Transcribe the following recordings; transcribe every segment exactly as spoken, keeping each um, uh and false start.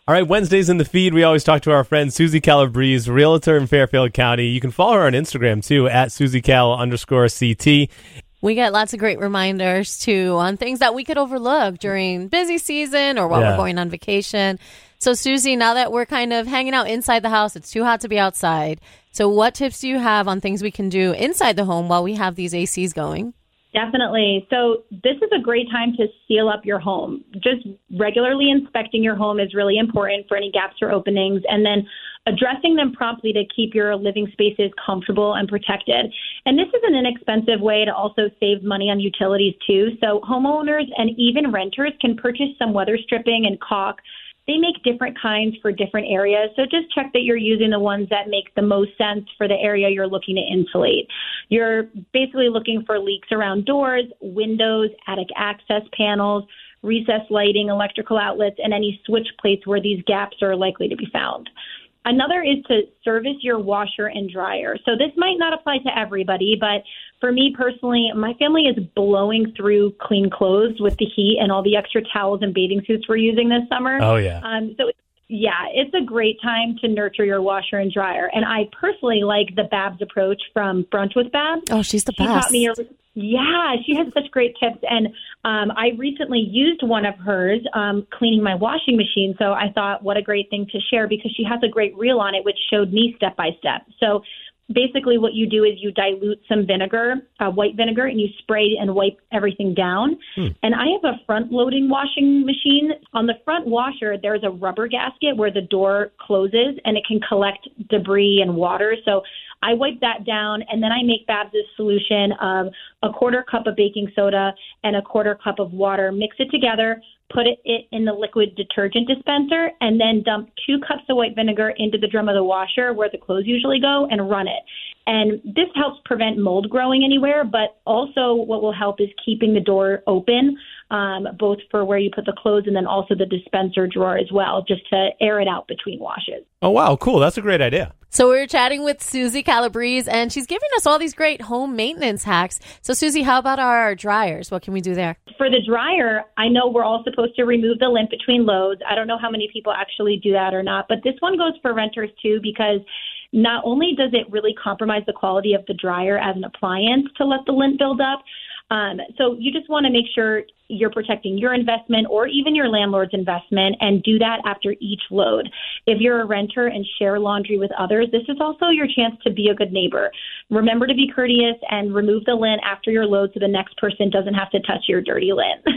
All right, Wednesdays in the feed, we always talk to our friend Susie Calabrese, realtor in Fairfield County. You can follow her on Instagram, too, at SusieCal underscore CT. We get lots of great reminders, too, on things that we could overlook during busy season or while Yeah. we're going on vacation. So, Susie, now that we're kind of hanging out inside the house, it's too hot to be outside. So what tips do you have on things we can do inside the home while we have these A Cs going? Definitely. So this is a great time to seal up your home. Just regularly inspecting your home is really important for any gaps or openings, and then addressing them promptly to keep your living spaces comfortable and protected. And this is an inexpensive way to also save money on utilities too. So homeowners and even renters can purchase some weather stripping and caulk. They make different kinds for different areas, so just check that you're using the ones that make the most sense for the area you're looking to insulate. You're basically looking for leaks around doors, windows, attic access panels, recessed lighting, electrical outlets, and any switch plates where these gaps are likely to be found. Another is to service your washer and dryer. So this might not apply to everybody, but for me personally, my family is blowing through clean clothes with the heat and all the extra towels and bathing suits we're using this summer. Oh, yeah. Um, so, yeah, it's a great time to nurture your washer and dryer. And I personally like the Babs approach from Brunch with Babs. Oh, she's the she best. Taught me a, yeah, she has such great tips. And um, I recently used one of hers um, cleaning my washing machine. So I thought, what a great thing to share, because she has a great reel on it, which showed me step by step. So basically what you do is you dilute some vinegar, uh, white vinegar, and you spray and wipe everything down. Hmm. And I have a front-loading washing machine. On the front washer, there's a rubber gasket where the door closes, and it can collect debris and water. So I wipe that down, and then I make Babs' solution of a quarter cup of baking soda and a quarter cup of water, mix it together, put it in the liquid detergent dispenser, and then dump two cups of white vinegar into the drum of the washer where the clothes usually go and run it. And this helps prevent mold growing anywhere, but also what will help is keeping the door open, um, both for where you put the clothes and then also the dispenser drawer as well, just to air it out between washes. Oh, wow. Cool. That's a great idea. So we were chatting with Susie Calabrese, and she's giving us all these great home maintenance hacks. So, Susie, how about our dryers? What can we do there? For the dryer, I know we're all supposed to remove the lint between loads. I don't know how many people actually do that or not, but this one goes for renters too, because not only does it really compromise the quality of the dryer as an appliance to let the lint build up, um, so you just want to make sure you're protecting your investment or even your landlord's investment, and do that after each load. If you're a renter and share laundry with others, this is also your chance to be a good neighbor. Remember to be courteous and remove the lint after your load so the next person doesn't have to touch your dirty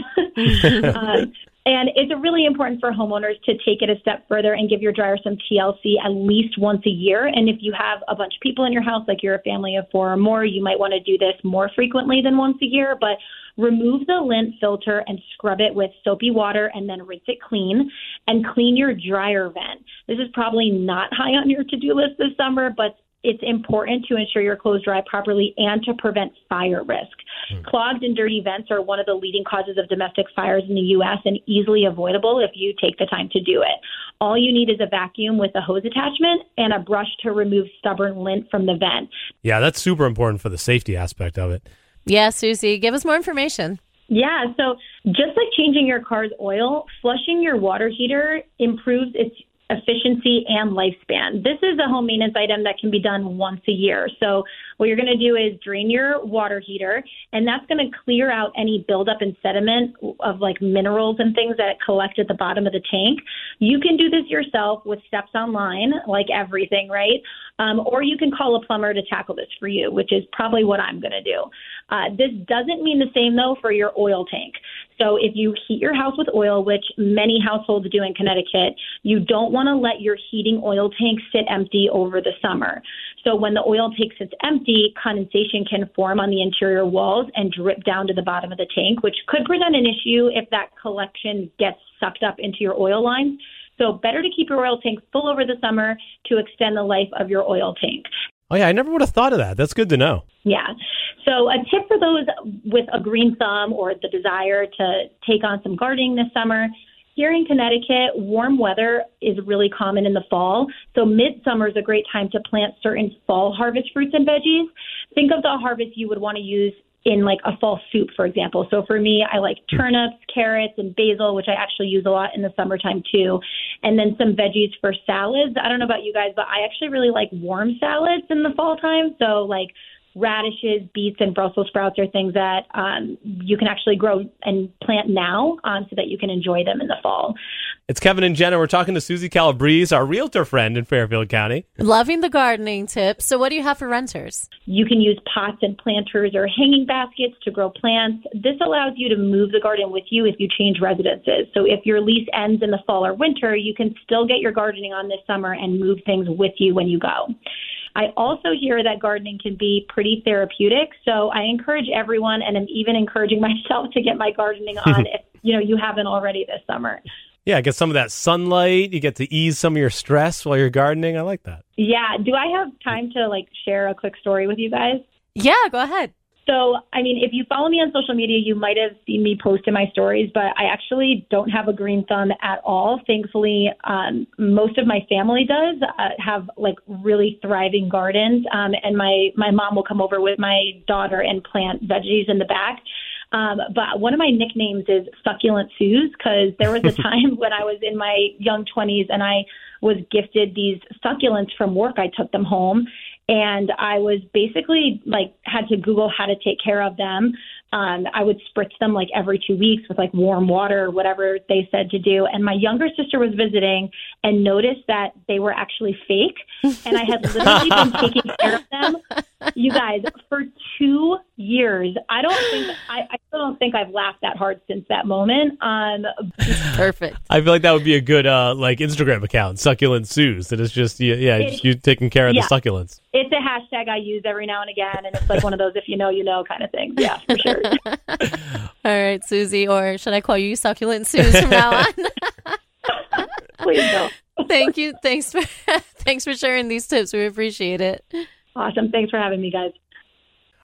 lint. um, And it's really important for homeowners to take it a step further and give your dryer some T L C at least once a year. And if you have a bunch of people in your house, like you're a family of four or more, you might want to do this more frequently than once a year. But remove the lint filter and scrub it with soapy water and then rinse it clean, and clean your dryer vent. This is probably not high on your to-do list this summer, but it's important to ensure your clothes dry properly and to prevent fire risk. Mm. Clogged and dirty vents are one of the leading causes of domestic fires in the U S and easily avoidable if you take the time to do it. All you need is a vacuum with a hose attachment and a brush to remove stubborn lint from the vent. Yeah, that's super important for the safety aspect of it. Yeah, Susie, give us more information. Yeah, so just like changing your car's oil, flushing your water heater improves its efficiency and lifespan. This is a home maintenance item that can be done once a year. So what you're going to do is drain your water heater, and that's going to clear out any buildup and sediment of like minerals and things that collect at the bottom of the tank. You can do this yourself with steps online, like everything, right? Um, or you can call a plumber to tackle this for you, which is probably what I'm going to do. Uh, this doesn't mean the same, though, for your oil tank. So if you heat your house with oil, which many households do in Connecticut, you don't want to let your heating oil tank sit empty over the summer. So when the oil tank sits empty, condensation can form on the interior walls and drip down to the bottom of the tank, which could present an issue if that collection gets sucked up into your oil lines. So better to keep your oil tank full over the summer to extend the life of your oil tank. Oh, yeah, I never would have thought of that. That's good to know. Yeah. So a tip for those with a green thumb or the desire to take on some gardening this summer, here in Connecticut, warm weather is really common in the fall. So midsummer is a great time to plant certain fall harvest fruits and veggies. Think of the harvest you would want to use in like a fall soup, for example. So for me, I like turnips, carrots, and basil, which I actually use a lot in the summertime too. And then some veggies for salads. I don't know about you guys, but I actually really like warm salads in the fall time. So like radishes, beets, and Brussels sprouts are things that um, you can actually grow and plant now um, so that you can enjoy them in the fall. It's Kevin and Jenna. We're talking to Susie Calabrese, our realtor friend in Fairfield County. Loving the gardening tips. So what do you have for renters? You can use pots and planters or hanging baskets to grow plants. This allows you to move the garden with you if you change residences. So if your lease ends in the fall or winter, you can still get your gardening on this summer and move things with you when you go. I also hear that gardening can be pretty therapeutic, so I encourage everyone, and I'm even encouraging myself to get my gardening on if you know you haven't already this summer. Yeah, get some of that sunlight. You get to ease some of your stress while you're gardening. I like that. Yeah. Do I have time to like share a quick story with you guys? Yeah, go ahead. So, I mean, if you follow me on social media, you might have seen me post in my stories, but I actually don't have a green thumb at all. Thankfully, um, most of my family does uh, have like really thriving gardens. Um, and my, my mom will come over with my daughter and plant veggies in the back. Um, but one of my nicknames is Succulent Suze, because there was a time when I was in my young twenties and I was gifted these succulents from work. I took them home. And I was basically like had to Google how to take care of them. Um, I would spritz them like every two weeks with like warm water or whatever they said to do. And my younger sister was visiting and noticed that they were actually fake. And I had literally been taking care of them, you guys, for two years. I don't think I, I still don't think I've laughed that hard since that moment. Um, Perfect. I feel like that would be a good uh, like Instagram account, Succulent Suze. That is just yeah, yeah It- just you taking care of yeah. the succulents. It's a hashtag I use every now and again, and it's like one of those if you know, you know kind of things. Yeah, for sure. All right, Susie, or should I call you Succulent Suze from now on? Please don't. Thank you. Thanks for thanks for sharing these tips. We appreciate it. Awesome. Thanks for having me, guys.